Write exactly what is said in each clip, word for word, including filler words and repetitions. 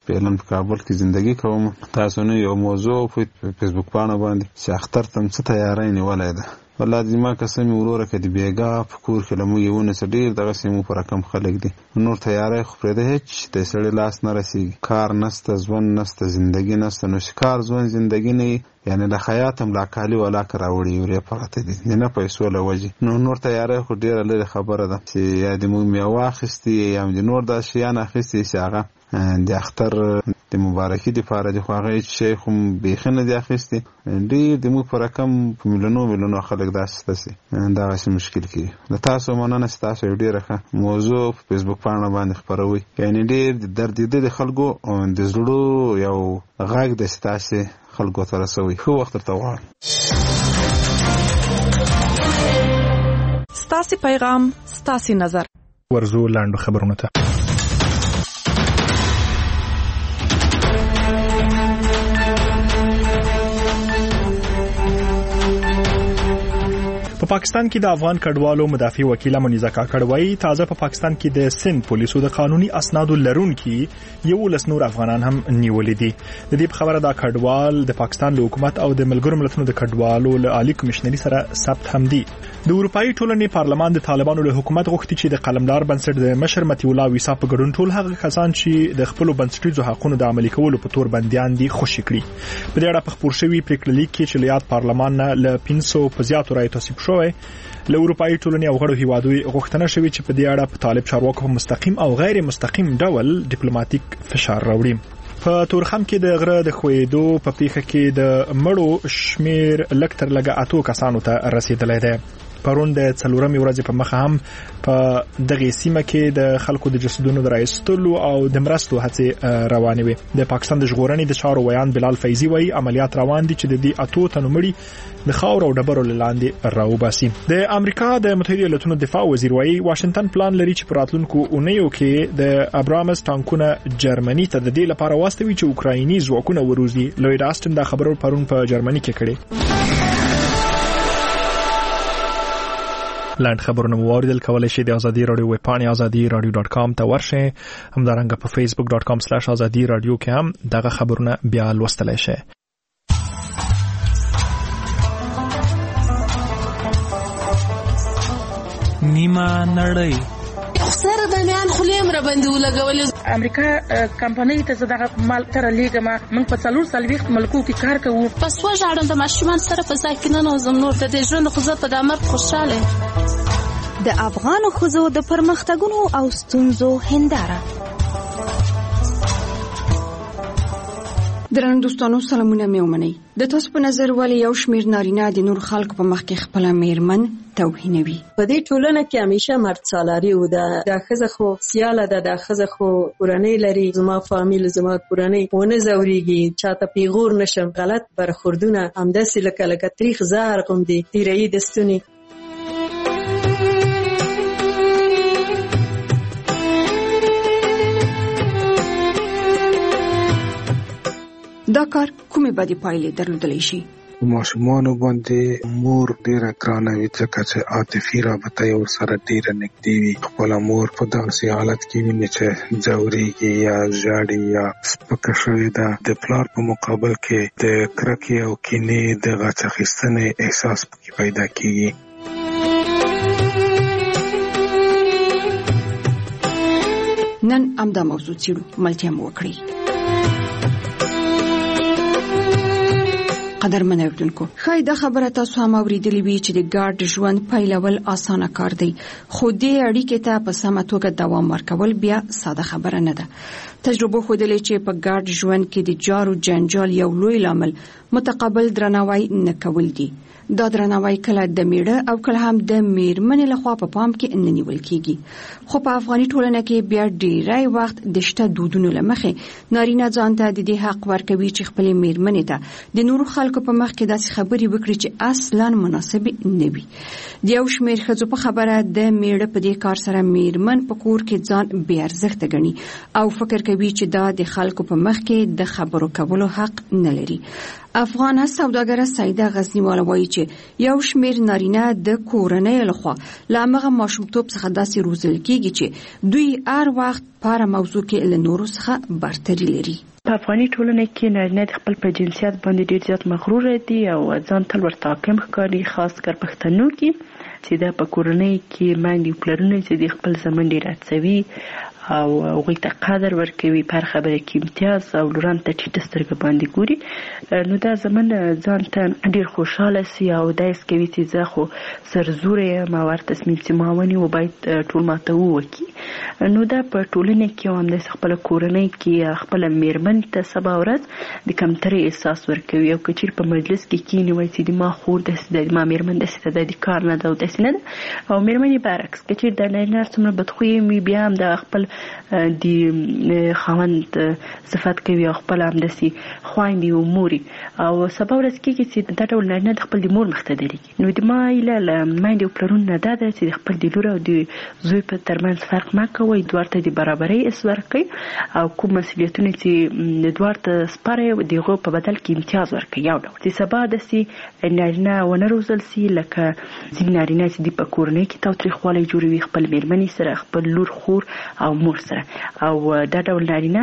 فعلا په کابل کې ژوندۍ کوم. تاسو نه یو موضوع په فیسبوک باندې باندې چې اختر تم څه تیاری نیولای ده. والله زما قسم وروره کې دی بیګا په کور کې لمو یونه سډیر دغه سیمو پر کم خلک دي. نور تیاری خو پرې ده هیڅ د سړی لاس نه رسیږي. کار نسته، ژوند نسته، ژوندۍ نسته. نو شکار ژوند ژوندۍ نه یعنی د حیاتم لا کالی ولا کراوړي یوري پراته دي نه پیسو لوجي. نو نور تیاری خو ډیره لري خبره ده چې یا د مو میواخستي یا د نور د شیان اخستي چې هغه د اختر د مبارکي د پاره د خواغې شیخ هم بيخنه د اخستي ډیر د مو پر کم مليونو مليونو خلک داسته سي دا شي مشکل کی. د تاسو مننه تاسو ډیره ښه موضوع په فیسبوک باندې باندې خبروي. یعنی ډیر د درد د خلکو د زړه یو غږ د ستاسو خلکو ته رسوي. خو وخت ته وایي ستاسو پیغام ستاسو نظر ورزو لاندو خبرونه ته. په پاکستان کې د افغان کډوالو مدافع وکیل منیزه کاکړ وايي تازه په پاکستان کې د سند پولیسو د قانوني اسنادو لرونکي یو لسنور افغانان هم نیولې دي. د دې خبره د کډوال د پاکستان له حکومت او د ملګرو ملتونو د کډوالو له عالی کمشنري سره ثبت هم دي. د اروپאי ټولنې پارلمان د طالبانو له حکومت غوښتي چې د قلمدار بنسټ د مشر متي الله ویسا په ګډون ټول هغه کسان چې د خپل بنسټیزو حقوقو د عملي کولو په تور بنديان دي خوشی کړي. په دې اړه په خبر شوی پریکړه لیک کې چې لیات پارلمان نه ل پنځه په زیاتو رایو تصویب شوی. له اروپאי ټولنې او غړو هیوادو غوښتنه شوې چې په دې اړه په طالب چارواکو مستقیم او غیر مستقیم ډول ډیپلوماټیک فشار راوړي. په تورخم کې د غره د خویدو په پیښه کې د مړو شمیر لکتر لګه اتو کسانو ته رسیدلی دی. پرون د څلورمې ورځې په مخه هم په دغه سیمه کې د خلکو د جسدونو درایستلو او د مرستو هڅې روانې وي. د پاکستان د ژغورنې د چارو ویان بلال فیضی وایي عملیات روان دي چې د دې اتو تنو مړي د خاور او ډبرو لاندې راوباسي. د امریکا د متحده ایالاتونو دفاع وزیر وایي واشنگټن پلان لري چې په راتلونکو اونیو کې د ابرامز ټانکونه جرمني ته د دې لپاره واستوي چې اوکرایني ځواکونه وروزي. لوید آسټن دا خبرو پرون په جرمني کې کړې. لاند خبرونه موارد کولای شي د ازادي رادیو ویب پاڼې ازادي رادیو ډاټ کام ته ورشئ. همدارنګه په فیسبوک ډاټ کام سلیش ازادي رادیو کې هم دغه خبرونه بیا لوستلای شئ. نیمه نړۍ سره د میان خلیم را باندې ولګولې. امریکا کمپنۍ ته زداغه مال تر لیګما موږ په څلور سلويخت ملکو کې کار کوو. پس وژاړم د ماشومان سره په ځای کې نه نوزم نور د دې ژوند خو زه په دمر خوشاله. د افغان خزو د پرمختګونو او ستونزو هنداره. درنو دوستانو سلامونه مې ومنئ. د تاسو په نظر ولې یو شمیر نارینه د نور خلکو په مخ کې خپل میرمن توهینوي؟ په دې ټولنه کې همیشه مرد سالاري و ده. د ښځه خو سیاله ده، د ښځه خو کورنۍ لري. زما فامیل زما کورنۍ ونه زوريږي، چاته پیغور نشم. غلط برخوردونه همداسې لکه لکه تریخ زهر غوندې تیرهیي دستونې. دا کار کومې بدې پایلې درلودلی شي؟ ماشومانو باندې مور ډیره ګرانه وي ځکه چې عاطفي رابطه یې ورسره ډیره نږدې وي. خپله مور په دغسې حالت کې ویني چې ځورېږي یا ژاړي یا سپکه شوې ده. د پلار په مقابل کې د کرکې او کینې د غچ اخیستنې احساس پکې پیدا کېږي. نن همدا موضوع څېړو، ملتیا مو وکړئ. قدرمن اوریدونکو، ښایي دا خبره تاسو هم اورېدلې وي چې د ګډ ژوند پیلول اسانه کار دی، خو دې اړیکې ته په سمه توګه دوام ورکول بیا ساده خبره نه ده. تجربه ښودلې چې په ګډ ژوند کې د جارو جنجال یو لوی لامل متقابل درناوی نه کول دي. دا درناوی کله د میړه او کله هم د میرمنې لخوا په پام کې نه نیول کیږي. خو په افغاني ټولنه کې بیا ډیری وخت د شته دودونو له مخې نارینه ځان ته د دې حق ورکوي چې خپلې میرمنې ته د نورو خلکو په مخ کې داسې خبرې وکړي چې اصلاً مناسب نه وي. د یو شمېر ښځو په خبره د میړه په دې کار سره میرمن په کور کې ځان بې ارزښته ګڼي او فکر کوي چې دا د خلکو په مخ کې د خبرو کولو حق نه لري. افغان سوداګره سیده غزنیواله وایي چې یو شمیر نارینه د کورنۍ لخوا له هغه ماشومتوب څخه داسې روزل کېږي چې دوی هر وخت په هره موضوع کې له نورو څخه برتري لري. په افغاني ټولنه کې نارینه د خپل په جنسیت باندې ډیر زیات مغرور دي او ځان تل ورته حاکم ښکاري، خاص کر پښتنو کې چې دا په کورنۍ کې باندې پلرونه چې د خپل زمن ډیر هڅوي او هغوی ته قدر ورکوي، په هر خبره کې امتیاز او لوران ته ټیټه سترګه باندې ګوري، نو دا زمن ځان ته ډیر خوشحاله سي او دا یې کوي چې زه خو سرزوره یم او هر تصمیم چې ما ونیو باید ټول ماته ووکړي. نو دا په ټولنه کې هم د خپل کورنۍ کې خپل میرمن ته سبا ورځ د کمترۍ احساس ورکوي او که چیرې په مجلس کې کینی وایي چې د ما خور داسې ده، د ما میرمن داسې ده، د کار نه ده او داسې نه ده، او میرمن یې برعکس که چیرې د نارینه څومره بدخویه وي بیا هم د خپل د خاوند صفت کوي او خپل همداسې خویندې او مورې، او سبا ورځ کېږي چې دا ډول نارینه د خپل د مور مخ ته درېږي. نو د ما هیله له میندې او پلرونو نه دا ده چې د خپل د لور او د زوی په ترمنځ فرق مه کوئ، دواړو ته د برابرۍ حس ورکړئ او کوم مسؤلیتونه چې دواړو ته سپارئ د هغو په بدل کې امتیاز ورکړئ. یو ډول چې سبا داسې نارینه ونه روزل سي لکه ځینې نارینه چې د په کورنۍ کې تاوتریخوالی جوړوي خپل میرمنې سره، خپل لور، خور او مور سره، او دا ډول نارینه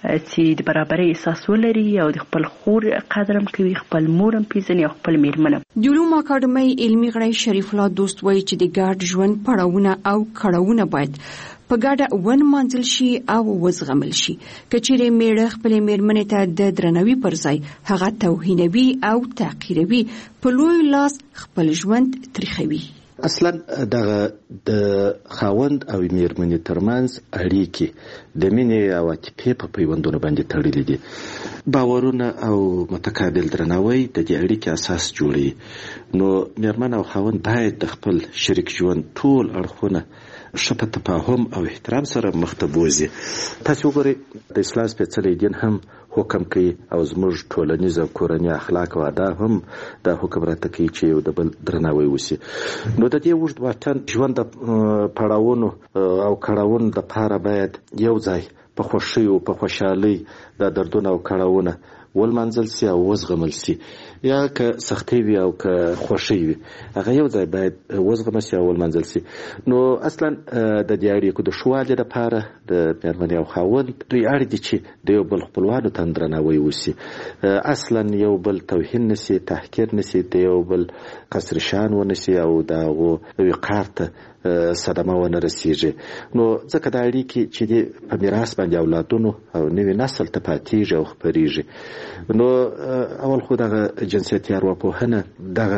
چې د برابرۍ احساس ولري او د خپل خور قدر هم کوي، خپل مور هم پیژني او خپل میرمن. د علومو اکاډمۍ علمي غړی شریف الله دوست وایي چې د ګډ ژوند پړاوونه او کړاوونه باید په ګډه ونمانځل شي او وزغمل شي. که چیرې میړه خپلې میرمنې ته د درناوي پر ځای هغه توهینوي او تحقیروي، په لوی لاس خپل ژوند تریخوي. اصلا دغه د خاوند او میرمنې ترمنځ اړیکې د مینې او عاطفې په پیوندونو باندې تړلې دي. باورونه او متقابل درناوی د دې اړیکې اساس جوړوي. نو میرمن او خاوند باید د خپل شریک ژوند ټول اړخونه ښه په تفاهم او احترام سره مخ ته بوځي. تاسو وګورئ د اسلام سپېڅلی دین هم حکم کوي او زموږ ټولنیز او کورني اخلاق او آداب هم دا حکم راته کوي چې یو د بل درناوی وشي. نو د دې اوږد واټن ژوند د پړاوونو او کړاوونو دپاره باید یو ځای په خوښۍ او په خوشحالۍ دا دردونه او کړاوونه ولمانځل سي او وزغمل سي، یا که سختۍ وي او که خوښۍ وي هغه یو ځای باید وزغمل سي او ولمانځل سي. نو اصلا د دې اړیکو د ښه والي لپاره د میرمنې او خاوند دوی اړ دي چې د یو بل خپلوانو ته درناوی وسي، اصلا یو بل توهین نسي، تحقیر نسي، د یو بل قصر شان ونسي او د هغو وقار ته صدمه ونه رسیږي. نو ځکه دا اړیکې چې دي په میراث باندې اولادونو او نوي نسل ته پاتېږي او خپرېږي. نو اول خو دغه جنسیتي ارواپوهنه دغه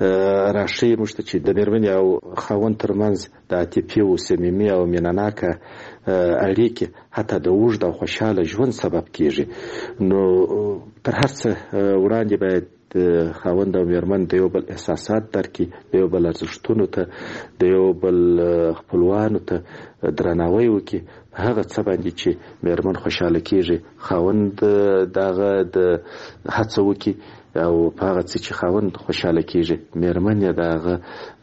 راښیي موږ ته چې د میرمنې او خاوند ترمنځ د عاطفي او صمیمي او مینهناکه اړیکې حتی د اوږد او خوشحاله ژوند سبب کېږي. نو تر هر څه وړاندې باید د خاوند او میرمن د یو بل احساسات درکړي، د یو بل ارزښتونو ته، د یو بل خپلوانو ته درناوی وکړي په هغه څه باندې چې میرمن خوشحاله کېږي، خاوند دغه د هڅه وکړي او په هغه څه چې خاوند خوشحاله کېږي میرمن یې د هغه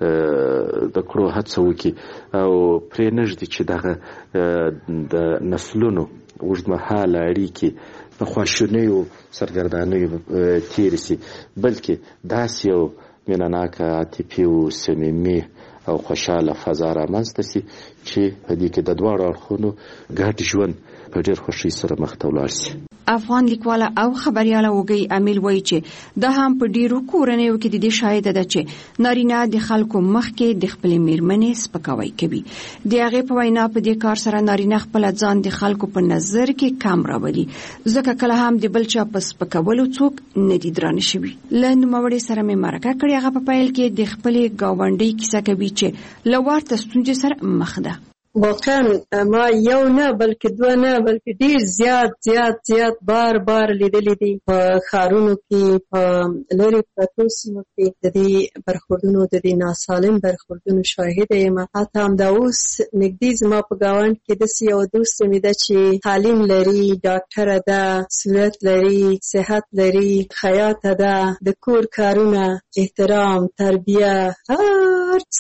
د کړو هڅه وکړي او پرې نږدي چې دغه د نسلونو اوږدمهاله اړیکې په خواشینیو سرګردانیو تېرې سي، بلکې داسې یو مینهناکه عاطفي او صمیمي او خوشحاله فضا رامنځته سي چې په دې کې د دواړو اړخونو ګډ ژوند په ډېر خوښۍ سره مخ ته ولاړ سي. افغان لیکواله او خبرياله وګي امیل وایي چې دا هم په ډیرو کورنیو کې د دې شاهد ده چې نارینه د خلکو مخ کې د خپل میرمنې سپکاوی کوي. د هغه په وینا په دې کار سره نارینه خپل ځان د خلکو په نظر کې کم راوړي، ځکه کله هم د بل چا په سپکولو څوک نه دي درانه شوي. لن موري سره مې مرکه کړې، هغه په پیل کې د خپل گاونډي کیسه کوي چې لوړ تستونجه سره مخ ده. واقعا ما یو نه بلکې دوه نه بلکې ډیر زیات زیات زیات بار بار لیدلې دي په ښارونو کې، په لرې پرتو سیمو کې د دې برخوردونو د دې ناسالم برخوردونو شاهده یم. حتی همدا اوس نږدې زما په ګاونډ کې داسې یو دوست مې ده چې تعلیم لري، ډاکټره ده، صورت لري، صحت لري، خیاطه ده، د کور کارونه، احترام، تربیه، هر څه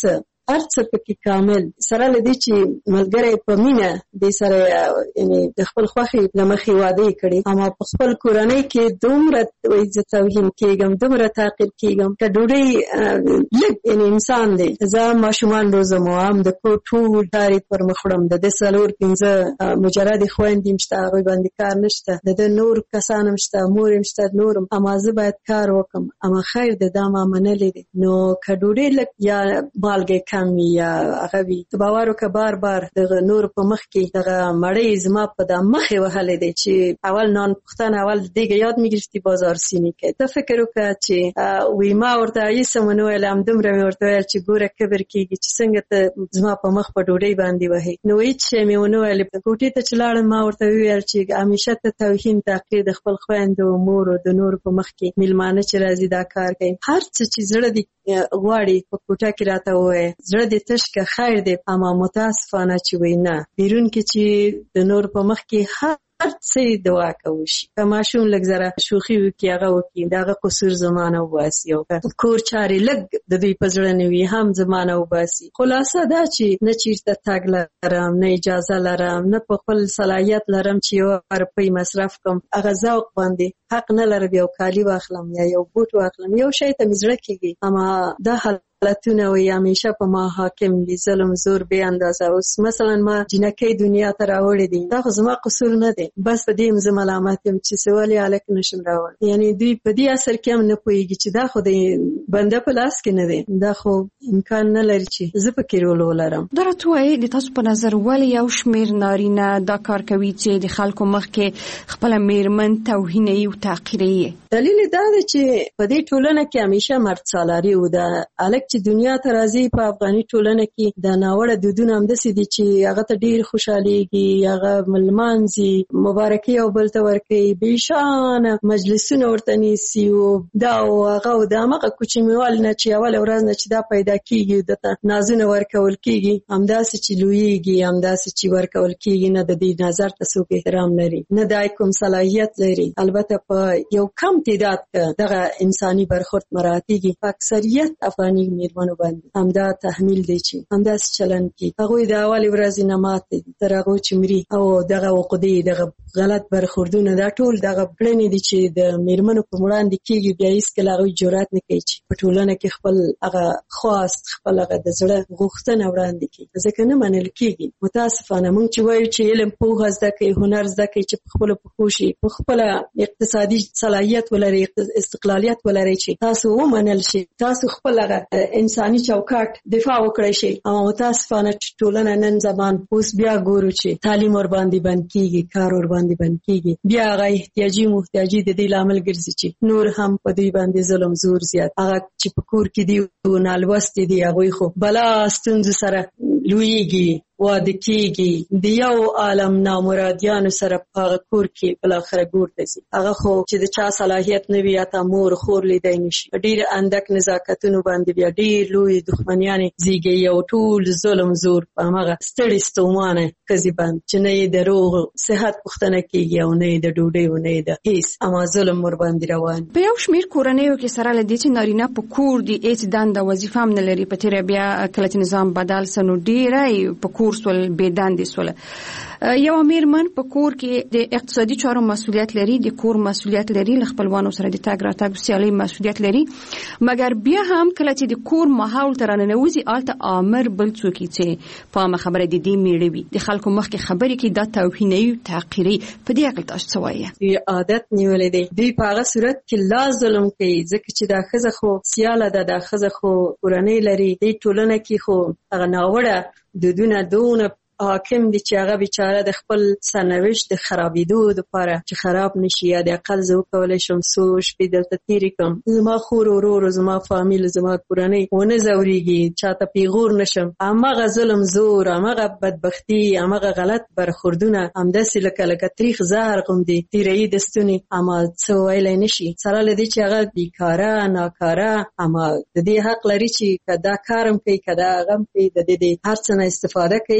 هر څه پکې کامل سره لدی چې ملګری په مینه د سره یعنی د خپل خوخي لمخې واده کړي اما په خپل کورنۍ کې دومره وایي توهین کېږم دومره تعقیب کېږم که ډوډۍ لږ یعنی انسان دی زه ماشومان روزم هم د کور ټول کاري پر مخ وړم د دې څلور پنځه مجرد خویندې مشته هغوی باندې کار نشته د نور کسان مشته مور مشته نورم اما زه باید کار وکم اما خیر د دا ما منلې دي نو که ډوډۍ لږ یا مالګې کم وي یا هغه وي ته باور وکړه بار بار دغه نور په مخ کې دغه مړۍ زما په دا مخې وهلې دی چې اول نان پختن اول دیګه یاد میگرفتی بازار سینی کې ته فکر وکړه چې وی ما ورته یې سمونه ویل هم دومره مې ورته ویل چې ګوره کبر کېږي چې څنګه ته زما په مخ په ډوډۍ باندې وهې نو هېڅ شی مې ونه ویل کوټې ته چې لاړم ما ورته وویل چې همیشه ته توهین تعقیب د خپل خویندو مور او د نور په مخ کې میلمانه چې راځي دا کار کوي هر څه چې زړه دې غواړي په کوټه کې راته ووایه زړه دې تش که خیر دی اما متاسفانه چې وایي نه بیرون کې چې د نور په مخ کې هر هر څه دوا کوي که ماشوم لږ زره شوخي وکړي هغه وکړي دغه قصور زمانه وباسي او کور چارې لږ د دوی په زړه نه وي هم زمانه وباسي خلاصه دا چې نه چیرته تګ لرم نه اجازه لرم نه په خپل صلاحیت لرم چې یو روپۍ مصرف کوم هغه ذوق باندې حق نه لرم یو کالي واخلم یا یو بوټ واخلم یو شی ته مې زړه کېږي اما دا حالتونه وي همیشه په ما حاکم دي ظلم زور بې اندازه اوس مثلا ما جنکۍ دنیا ته راوړې دي دا خو زما قصور نه دی بس په دې زه ملامت یم چې څه ولې هلک نشم راوړی یعنی دوی په دې اثر کې هم نه پوهېږي چې دا خو د بنده په لاس کې نه دی دا خو امکان نه لري چې زه پکې رول ولرم دا راته وایي د تاسو په نظر ولې یو شمېر نارینه دا کار کوي چې د خلکو مخ کې خپله میرمن توهینوي او تحقیروي دلیل دا دی چې په دې ټولنه کې همیشه مرد سالاري و ده هلک چې دنیا ته راځي په افغاني ټولنه کې د ناوړه دودونه همداسې دي چې هغه ته ډېر خوشحالېږي هغه لمانځي مبارکي او بل ته ورکوي بېشانه مجلسونه ورته نیسي او دا او هغه او د همغه کوچنیوال نه چې اوله ورځ نه چې دا پیدا کېږي دته نازونه ورکول کېږي همداسې چې لویېږي همداسې چې ورکول کېږي نه د دې نظر ته څوک احترام لري نه دا کوم صلاحیت لري البته په یو کم تعداد کې دغه انساني برخورد مراعاتېږي په اکثریت افغاني میرمنو باندې همدا تحمیل دی چې همداسې چلند کوي هغوی د اولې ورځې نه ماتې دي تر هغو چې مري او دغه عقدې دغه غلط برخوردونه دا ټول دغه کړنې دي چې د میرمنو په وړاندې کېږي بیا هېڅکله هغوی جرات نه کوي چې په ټولنه کې خپل هغه خواست خپل هغه د زړه غوښتنه وړاندې کړي ځکه نه منل کېږي متاسفانه موږ چې وایو چې علم پوهه زده کوي هنر زده کوي چې په خپلو پښو شي په خپله اقتصادي صلاحیت ولري استقلالیت ولري چې تاسو ومنل شي تاسو خپل هغه انساني چوکاټ دفاع وکړئ شي اما متاسفانه ټولنه نن زمان اوس بیا ګورو چې تعلیم ور باندې بند کېږي کار ور باندې بند کېږي بیا هغه احتیاجي محتاجي د دې لامل ګرځي چې نور هم په دوی باندې ظلم زور زیات هغه چې په کور کې دي نالوستي دي هغوی خو بلا ستونزو سره لویږي واده کېږي د یو عالم نامرادیانو سره په هغه کور کې بالاخره ګور ته ځي هغه خو چې د چا صلاحیت نه وي یا تا مور خور لیدی نشي ډېر اندک نزاکتونو باندې بیا ډېر لوی دښمنیانې زیږي او ټول ظلم زور په همغه ستړي ستومانه ښځې باندې چې نه یې د روغ صحت پوښتنه کېږي او نه یې د ډوډۍ او نه یې د هېڅ اما ظلم ورباندې روان په یو شمېر کورنیو کې سره له دې چې نارینه په کور دي هېڅ دنده وظیفه هم نه لري په تېره بیا کله چې نظام بدل سه نو ډېری په کور سول بې دندې سوله یو میرمن په کور کې د اقتصادي چارو مسؤلیت لري د کور مسؤلیت لري له خپلوانو سره د تګ راتګ سیالۍ مسؤلیت لري مګر بیا هم کله چې د کور ماحول ته راننوځي هلته آمر بل څوک چې په عامه خبره د دې میړه وي د خلکو مخکې خبرې کوي دا توهینوي تحقیروي په دې هکله تاسو څه وایي عادت نیولی دی دوی په هغه صورت کې لا ظلم کوي ځکه چې دا ښځه خو سیاله ده دا ښځه خو کورنۍ لري دې ټولنه کې خو هغه ناوړه دودونه دونه حاکم دي چې هغه بیچاره د خپل سرنوشت د خرابېدو دپاره چې خراب نشي یا د اقل زه وکولی شم څو شپې دلته تېرې کړم زما خور ورور زما فامیل زما کورنۍ ونه ځورېږي چاته پیغور نشم همغه ظلم زور همغه بدبختي همغه غلط برخوردونه همداسې لکه لکه تریخ زهر غوندې تېروي د ستونې اما څه ویلی نشي سره له دې چې هغه بیکاره ناکاره اما د دې حق لري چې که دا کار هم کوي که دا هغه هم کوي د دې هر څه نه استفاده کوي او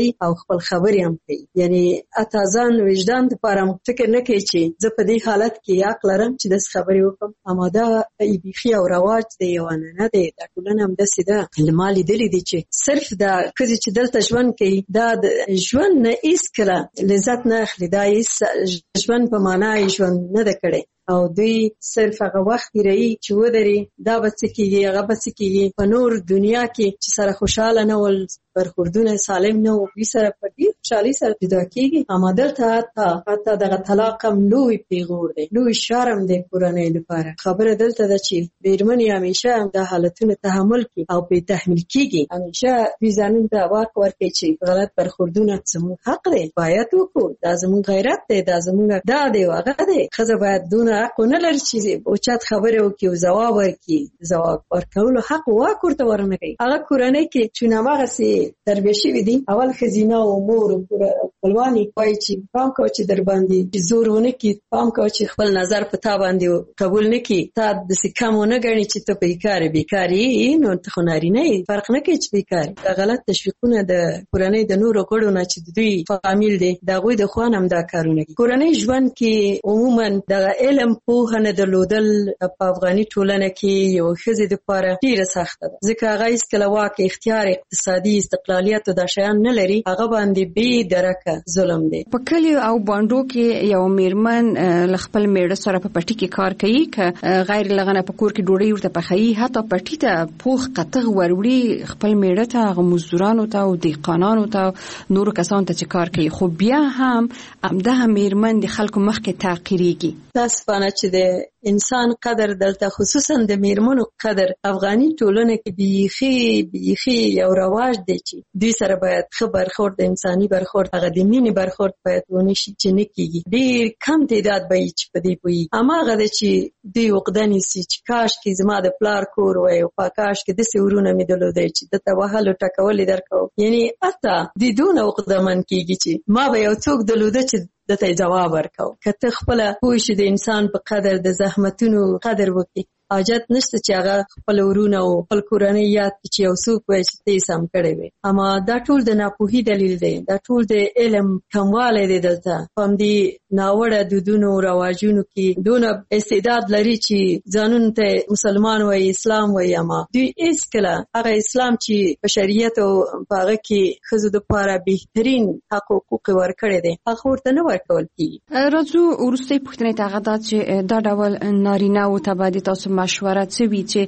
خپل خبرې هم کوي. یعنی اته ځان وجدان لپاره فکر نه کوي چې زه په دې حالت کې حق لرم چې داسې خبرې وکړم. اما دا بیخي او رواج دی یو نه دی. دا ټولنه همداسې ده. ما لیدلي دي چې صرف دا ښځې چې دلته ژوند کوي دا د ژوند نه هېڅکله لذت نه اخلي. دا هېڅ ژوند په معنا یې ژوند نه ده کړی او دوی صرف هغه وخت تېروي چې ودرې دا به څه کېږي هغه به څه کېږي. په نور دنیا کې چې سره خوشحاله نه ول برخوردونه سالم نه و دوی سره په ډېر خوشحالۍ سره جدا کېږي. اما دلته حتی حتی دغه طلاق هم لوی پیغور دی، لوی شرم دی کورنۍ لپاره. خبره دلته ده چې مېرمنې همیشه هم دا حالتونه تحمل کړي او پرې تحمیل کېږي. همیشه دوی ځانونو ته واک ورکړي چې غلط برخوردونه زموږ حق دی، باید وکړو، دا زموږ غیرت دی، دا زموږ دا دی او هغه دی. ښځه باید دونه حق ونه لري چې اوچت خبرې وکړي او ځواب ورکړي. ځواب ورکولو حق واک ورته ورنه کوي. هغه کورنۍ کې چې هماغسې تربیه شوي دي، اول ښځینه او مور خپلوانې وایي چې پام کوه چې در باندې زور ونه کړي، پام کوه چې خپل نظر په تا باندې قبول نه کړي، تا داسې کم ونه ګڼي چې ته بیکار یې. بیکار یې نو ته خو نارینه یې، فرق نه کوي چې بیکار یې. دا غلط تشویقونه د کورنۍ د نورو غړو نه چې د دوی فامیل دی د هغوی د خوا نه هم دا کارونه کوي. کورنۍ ژوند کې عموما دغه علم پوهه نه درلودل په افغاني ټولنه کې یو ښځې دپاره ډېره سخته ده، ځکه هغه هېڅکله واک اختیار اقتصادي استقلالیت او دا شیان نه لري. هغه باندې بې درکه ظلم دی. په کلیو او بانډو کې یو میرمن له خپل میړه سره په پټي کې کار کوي، که غیر لغنه په کور کې ډوډۍ ورته پخوي، حتی پټي ته پوخ قطغ وروړي خپل میړه ته، هغه مزدورانو ته او دهقانانو ته نورو کسانو ته چې کار کوي. خو بیا هم همدغه میرمن د خلکو مخکې تعقیریږي. متاسفانه چې د انسان قدر دلته خصوصا د میرمنو قدر افغاني ټولنه کې بیخي بیخي یو رواج دی چې دوی سره باید ښه برخورد، د انساني برخورد، هغه د مینې برخورد باید ونه شي چې نه کېږي. ډېر کم تعداد به وي چې په دې پوهېږي. هماغه ده چې دوی عقده نیسي چې کاشکې زما د پلار کور وای او په کاشکې داسې ورونه مې درلودی چې دته وهل او ټکول یې درکوم. یعنې حتی دوی دونه عقدهمن کېږي چې ما به یو څوک درلوده چې دته جواب ورکاو. که ته خپله پوه شې د انسان په قدر، د زحمتونو قدر وکړي، حاجت نشته چې هغه خپل ورونه او خپل کورنۍ یاد کړي چې یو څوک وایي چې ته یې سم کړی وې. اما دا ټول د ناپوهي دلیل دی، دا ټول د علم کموالی دی. دلته په همدې ناوړه دودونو رواجونو کې دونه استعداد لري چې ځانونو ته مسلمان وایي، اسلام وایي، اما دوی هېڅکله هغه اسلام چې په شریعت او په هغه کې ښځو دپاره بهترین حق حقوق ورکړی دی هغه ورته نه ورکول کېږي. راځو وروستۍ پوښتنې ته، هغه دا چې دا ډول نارینه‌وو ته به د تاسو مشوره څه وي چې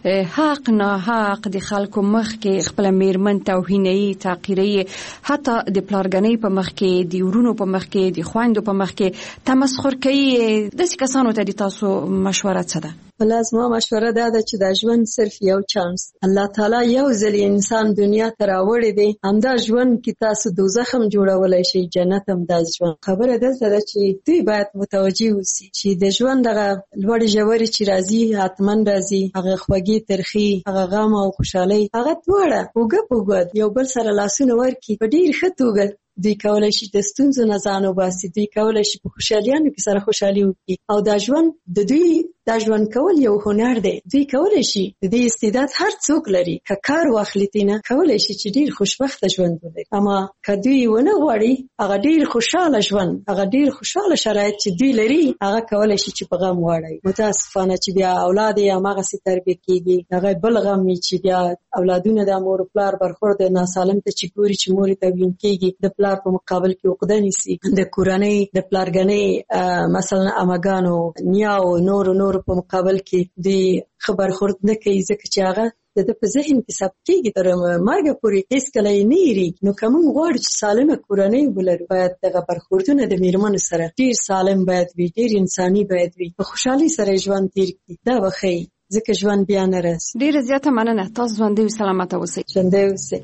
حق نه حق د خلکو مخ کې خپل میرمن توهیني، تعقیري، حتی د پلارګنۍ په مخ کې، د ورونو په مخ کې، د خویندو په مخ کې تمسخر کوي؟ داسې کسانو ته د تاسو مشوره څه ده؟ بله زما مشوره دا ده چې دا ژوند صرف یو چانس الله تعالی یو ځل انسان دنیا ته راوړی دی. همدا ژوند کې تاسو دوزخ هم جوړولی شئ، جنت هم. دا ژوند خبره دلته ده چې دوی باید متوجه اوسي چې د ژوند دغه لوړې ژورې چې راځي حتما راځي، هغه خوږې ترخې، هغه غم او خوشحالۍ، هغه دواړه اوږه په اوږه یو بل سره لاسونه ورکړي په ډېر ښه توګه. دوی کولی شي د ستونزو نه ځان وباسي، دوی کولی شي په خوشحالیانو کې سره خوشحالي وکړي. او دا ژوند د دوی دا ژوند کول یو هنر دی. دوی کولی شي د دې استعداد هر څوک لري، که کار واخلي تېنه کولی شي چې ډېر خوشبخته ژوند ولري. اما که دوی ونه غواړي هغه ډېر خوشحاله ژوند، هغه ډېر خوشحاله شرایط چې دوی لري هغه کولی شي چې په غم واړوي. متاسفانه چې بیا اولاد یې هماغسې تربیه کېږي، هغه بل غم وي چې بیا اولادونه د مور پلار برخورد ناسالم ته چې ګوري چې مور یې توهین کېږي، د پلار په مقابل کې عقده نیسي، د کورنۍ د پلارګنۍ مثلا امګانو، نیاو، نورو نورو په مقابل کې د ښه برخورد نه کوي، ځکه چې هغه د ده په ذهن کې ثبت کېږي تر مرګه پورې، هېڅکله یې نه هېرېږي. نو که موږ غواړو چې سالمه کورنۍ ولرو، باید دغه برخوردونه د میرمنو سره ډېر سالم باید وي، ډېر انساني باید وي، په خوشحالۍ سره ژوند تېر کړي. دا به ښایي، ځکه ژوند بیا نه راځي. ډېره زیاته مننه. تاسو ژوندی او سلامته اوسئ. ژوندی اوسئ.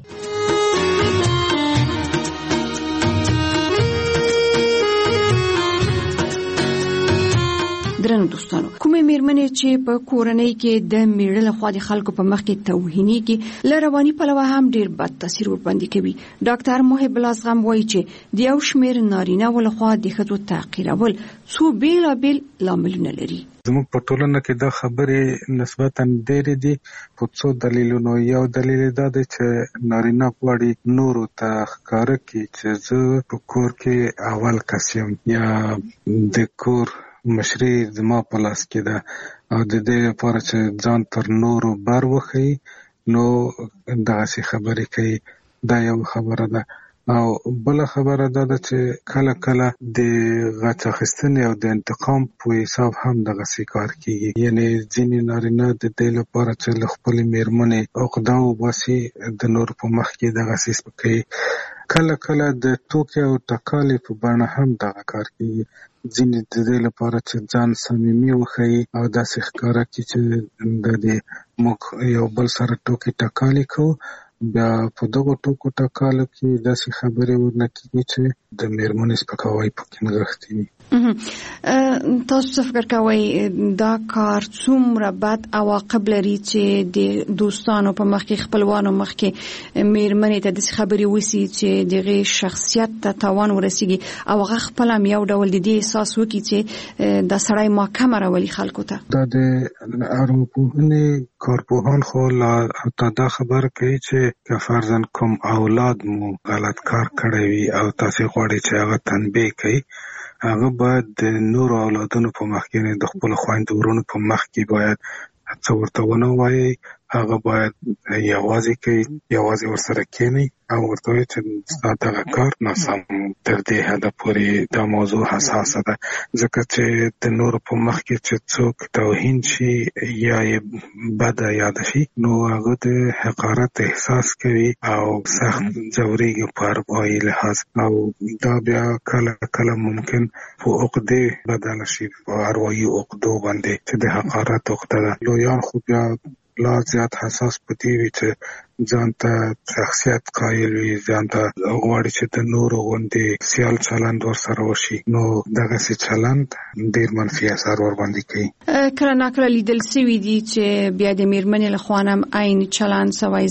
درنو دوستانو کومې میرمنې چې په کورنۍ کې د میړه لخوا د خلکو په مخ کې توهینېږي له رواني پلوه هم ډیر بد تاثیر ورباندې کوي. ډاکټر محب الله زغم وایي چې د یو شمېر نارینه ولخوا د ښځو تعقیرول څو بیلابیل لاملونه لري. زموږ په ټولنه کې دا خبرې نسبتاً ډېرې دي په څو دلیلونو. یو دلیل دا دی چې نارینه غواړي نورو ته ښکاره کړي چې زه په کور کې اول کس یم یا د کور مشري زما په لاس کې ده او د دې لپاره چې ځان تر نورو بر وښیي نو دغسې خبرې کوي. دا یو خبره ده. او بل خبره دا ده چې کله کله د غچ اخیستنې او د انتقام په حساب هم دغسې کار کیږي. یعنی ځینې نارینه د دې لپاره چې له خپلې میرمنې عقده وباسي د نورو په مخ کې دغسې سپکوي. کله کله د ټوکې او ټکالې په بڼه هم دغه کار کیږي. ځینې د دې لپاره چې ځان صمیمي وښیي او داسې ښکاره کړي چې د دې موږ یو بل سره ټوکې ټکالې کوو. بیا په دغو ټوکو ټکالو کې داسې خبرې ورنه کېږي چې د میرمنې سپکاوی پکې نغښتی وي. تاسو څه فکر کوئ دا کار څومره بد عواقب لري چې د دوستانو په مخ کې خپلوانو مخ کې میرمنې ته داسې خبرې وسي چې دغه شخصیت ته تاوان ورسیږي او هغه خپل هم یو ډول د دې احساس وکړي چې د سړی محکمه راولي خلکو ته؟ دا د ارواپوهنې کارپوهان خو لا دا خبره کوي چې که فرضاً کوم اولاد مو غلط کار کړی وي او تاسې غواړئ چې هغه تنبیه کوي هغه باید د نورو اولادونو په مخ کې د خپلو خویندو ورونو په مخ کې باید څه ورته ونه وایي. هغه باید یوازې کوي یوازې ورسره کښېنئ او ورته وایي چې ستا دغه کار ناسم. تر دې حده پورې دا موضوع حساسه ده ځکه چې د نورو په مخ کې چې څوک توهین شي یا یې بده یاده شي نو هغه د حقارت احساس کوي او سخت ځورېږي په اروايي لحاظ او دا بیا کله کله ممکن په عقدې بدله شي په اروايي عقدو باندې چې د حقارت عقده ده. لویان خو بیا لا زیات حساس پدې وي چې ځان ته شخصیت قایل وي ځان ته غواړي چې د نورو غوندې سیال چلند ورسره وشي نو دغسې چلند ډېر منفي اثر ورباندې کوي. کله ناکله لیدل سوي دي چې بیا د میرمنې له خوا هم عین چلند سوی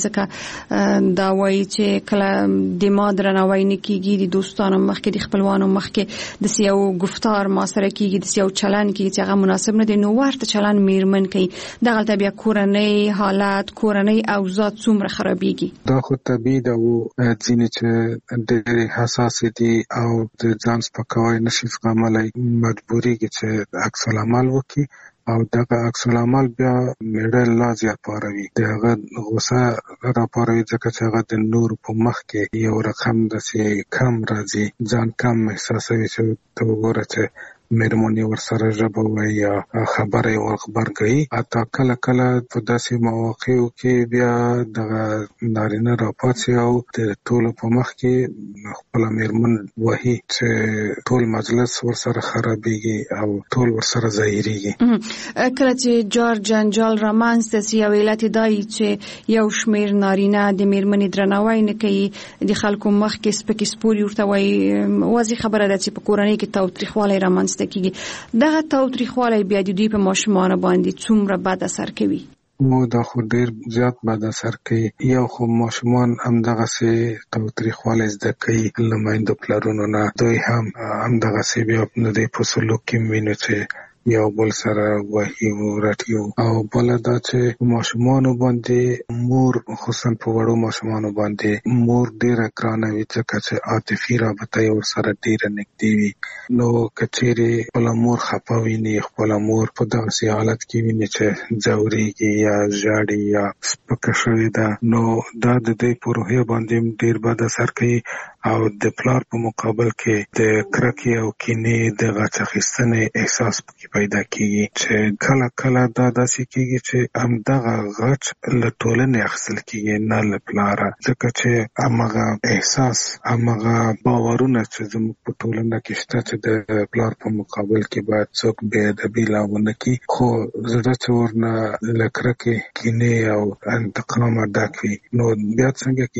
ځکه دا وایي چې کله د ما درناوی نه کېږي د دوستانو مخکې د خپلوانو مخکې داسې یو گفتار ما سره کېږي داسې یو چلند کېږي چې هغه مناسب نه دی نو ورته چلند میرمن کوي. دغلته بیا کورنۍ حالات کورنۍ اوضاع څومره خرابېږي. دا خو طبیعي ده او ځینې چې ډېرې حساسې دي او د ځان سپکاوی نشي زغملی مجبورېږي چې عکس العمل وکړي او دغه عکس العمل بیا میړه لا زیات پاروي د هغه غوسه راپاروي ځکه چې هغه د نورو په مخ کې یو رقم داسې کم راځي ځان کم احساسوي چې ته وګوره چې میرمنې ورسره ژبه وایي یا خبره یې ورغبرګوي. حتی کله کله په داسې مواقعو کې بیا دغه نارینه راپاڅي او د ټولو په مخ کې خپله میرمن وهي چې ټول مجلس ورسره خرابېږي او ټول ورسره ظاهرېږي. کله چې جار جنجال رامنځته سي او علت دا وي چې یو شمېر نارینه د میرمنې درناوی نه کوي د خلکو مخ کې سپکې سپورې ورته وایي واضح خبره ده چې په کورنۍ کې تاوتریخوالی رامنځته کیږي. دغه تاوتریخوالی بیا د دوی په ماشومانو باندې څومره بد اثر کوي؟ نو دا خو ډېر زیات بد اثر کوي. یو خو ماشومان همدغسې تاوتریخوالی زده کوي له میندو پلرونو نه. دوی هم همدغسې بیا د دوی په سلوک کې وینو چې یو بل سره وهي او رټي. او بله دا چې ماشومانو باندې مور خصوصا په وړو ماشومانو باندې مور ډېره ګرانه وي ځکه چې عاطفي رابطه یې ورسره ډېره نږدې وي. نو که چیرې خپله مور خفه ویني خپله مور په دغسې حالت کې ویني چې ځورېږي یا ژاړي یا سپکه شوې ده نو دا د دوی په روحیه باندې ډېر بد اثر کوي او د پلار په مقابل کې د کرکې او کینې د غچ اخیستنې احساس پکې پیدا کیږي چې کله کله دا داسې کیږي چې همدغه غچ له ټولنې اخیستل کیږي نه له پلاره ځکه چې همغه احساس همغه باورونه چې زموږ په ټولنه کې شته چې د پلار په مقابل کې باید څوک بې ادبي لا ونه کړي خو زړه چې ورنه له کرکې کینې او انتقامه ډک وي نو بیا څنګه کیږي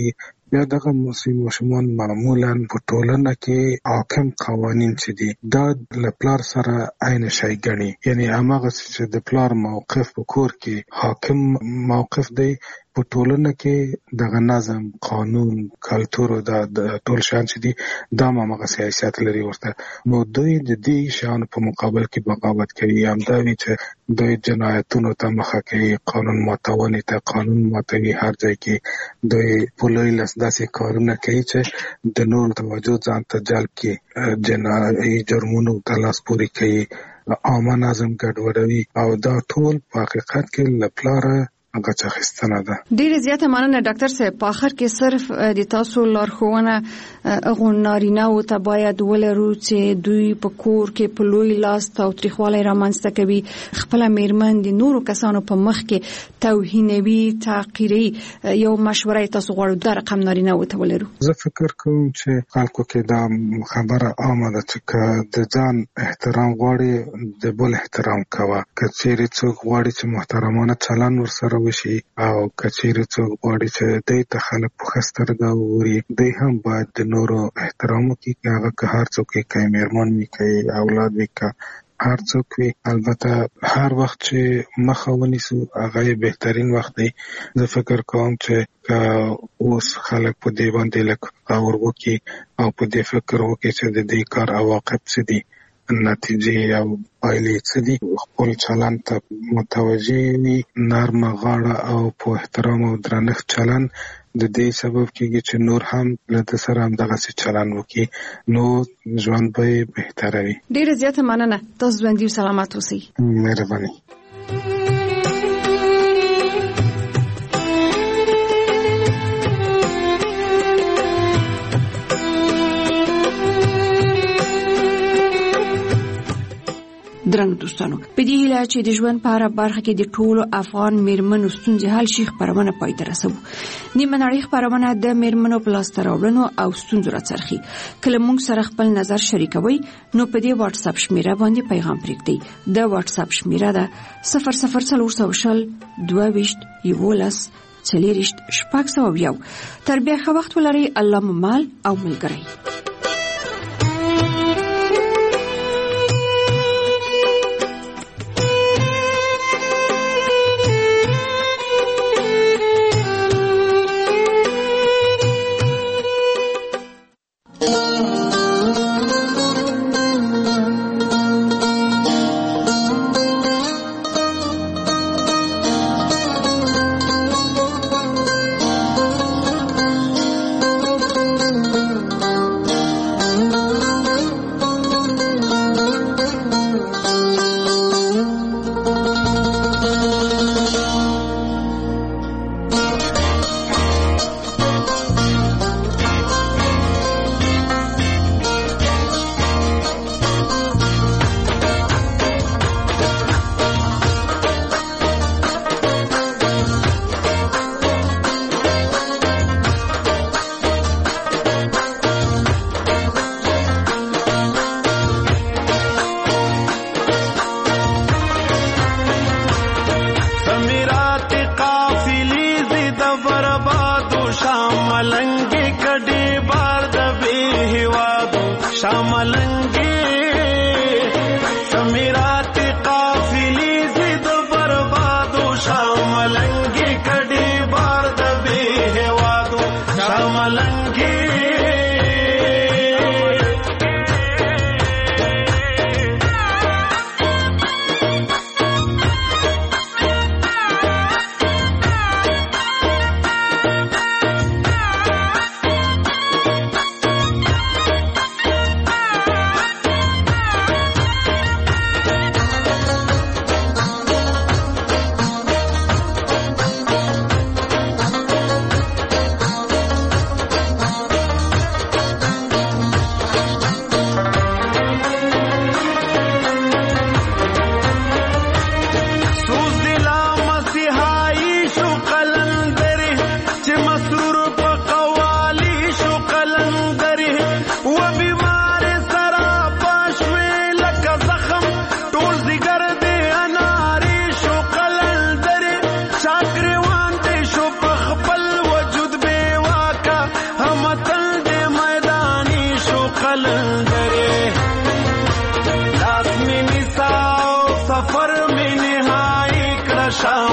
یا دغه ماشومان معمولا په ټولنه کې حاکم قوانین چې دي دا له پلار سره عین شی ګڼي، یعنی هغه چې د پلار موقف په کور کې حاکم موقف دی په ټولنه کې دغه نظم قانون کلتور او د ټول شان چې دي دا هغه سیاست لري ورته. نو دوی د دې شان په مقابل کې بغاوت کوي، همدا وی چې دوی جنایتونو ته مخه کوي، قانون ماتونې ته قانون ماتوي، هر ځای کې دوی په لوی لاس داسې کارونه کوي چې د نور توجه ځان ته جلب کړي، جنایي جرمونو ته لاس پورې کوي، عامه نظم ګډوډوي او دا ټول په حقیقت کې له پلاره هغه څه خستنه ده. ډیره زیاته مننه ډاکټر صاحب. په اخر کې صرف د تاسو لارښوونه هغه نارینه او ته باید ولرو چې دوی په کور کې په لوی لاس تاوتریخوالی رامنځته کوي، خپل میرمن د نورو کسانو په مخ کې توهینوي، تحقیري. یو مشوره تاسو غواړو دا رقم نارینه او ته ولرو؟ زه فکر کوم چې خلکو کې دا خبره عامه ده چې د ځان احترام غواړي د بل احترام کوه. که چیرې څوک غواړي چې محترمانه چلند ورسره وشي او کچېره څوک غواړي چې دوی ته خلک په ښه سترګه وګوري، دوی هم باید د نورو احترام وکړي، که هغه که هر څوک وي، که میرمن وي، که اولاد وي، که هر څوک وي. البته هر وخت چې مخه ونیسو هغه بهترین وخت دی. زه فکر کوم چې که اوس خلک په دې باندې لږ غور وکړي او په دې فکر وکړي چې د دې کار عواقب څه دي، نتیجې او پایلې څه دي، خپل چلند ته متوجه وي، نرمه غاړه او په احترام او درنښت چلند د دې سبب کېږي چې نور هم له ده سره همدغسې چلند وکړي، نو ژوند به یې بهتره وي. ډېره زیاته مننه. تاسو ژوندي او سلامت اوسئ. مهرباني. درنو دوستانو، په دې هیله چې د ژوند په هره برخه کې د ټولو افغان میرمنو ستونزې حل شي خپرونه پای ته رسوو. نیمه نړۍ خپرونه د میرمنو په لاسته راوړنو او ستونزو راڅرخي. کله موږ سره خپل نظر شریکوي نو په دې واتس اپ شمیره باندې پیغام پرېږدئ. د واتس اپ شمیره ده صفر صفر څلور سوه شل دوه ویشت یولس څلېرویشت شپږ سوه یو. تر بیا ښه وخت ولرئ. الله مو مال او ملګری.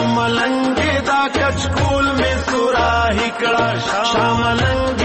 شاملنګ دا کچکول می سورا هکړه شاملنګ